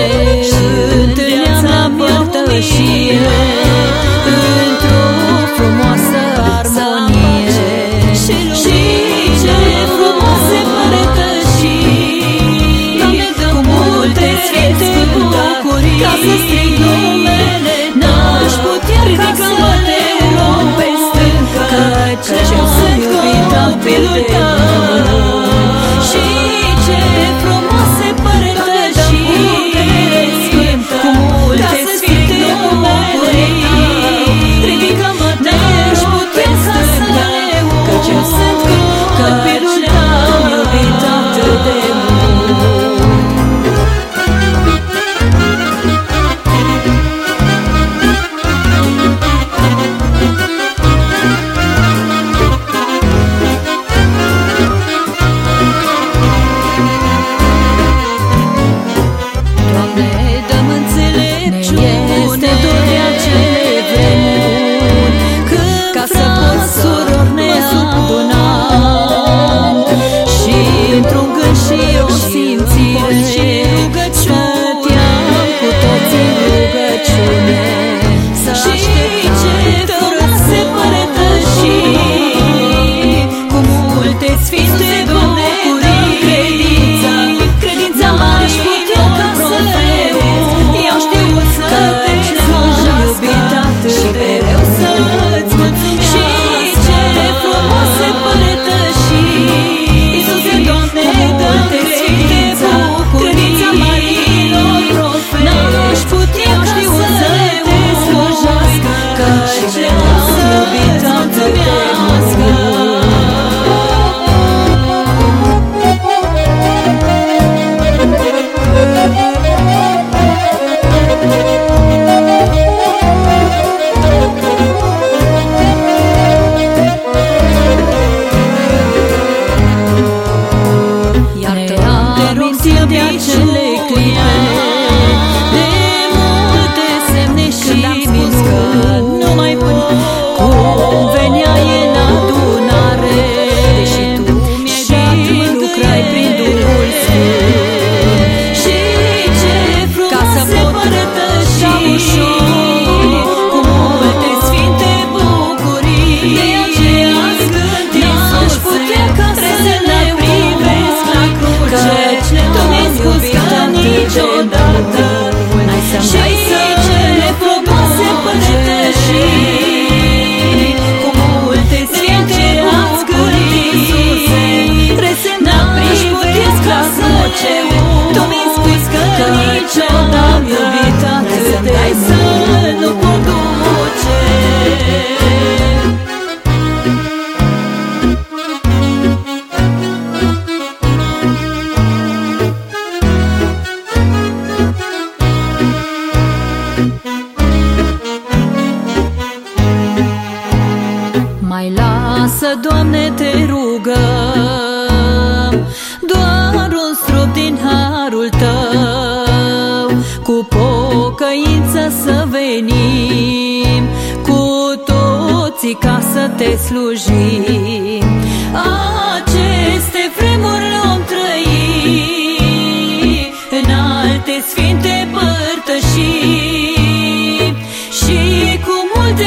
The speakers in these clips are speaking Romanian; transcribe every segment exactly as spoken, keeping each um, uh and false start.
întâlneam la părtășie într-o frumoasă armonie. Și ce frumoase părtășii, Doamne, cu multe sfinte bucurii, ca să strig numele, n-aș putea ca să te rog pe stâncă, căci eu sunt copilul tău. Și ce frumoase părtășii, cu multe sfinte bucurii, ridică-mă, n-aș putea ca să te rog, căci eu sunt copilul tău, iubit atât de mult. De acele clipe, de multe semne și minuni, nu mai pot cum veneai în adunare, deși tu mi-ai dat lucrai prin Duhul Sfânt. Și ce frumoase părtășii, cu multe sfinte bucurii, de aceea cânt n-aș putea ca să le privesc la cruce, tu mi-ai spus că niciodată n-ai să-mi dai cele frumoase părtășii, cu multe sfinte bucurii, Iisuse, resemnat n-aș putea ca să ce, tu mi-ai spus că niciodată am iubit atât de să nu pot duce. Mai lasă, Doamne, te rugăm, doar un strop din harul Tău, cu pocăință să venim, cu toții ca să te slujim. Aceste vremuri le-om trăi în alte sfinte părtășii și cu multe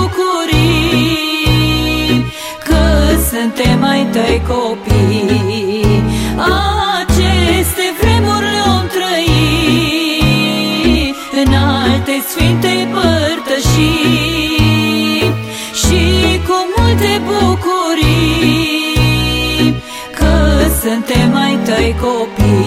bucurii, că suntem ai Tăi copii. Aceste vremuri le-om trăi în alte sfinte părtășii și cu multe bucurii, că suntem ai Tăi copii.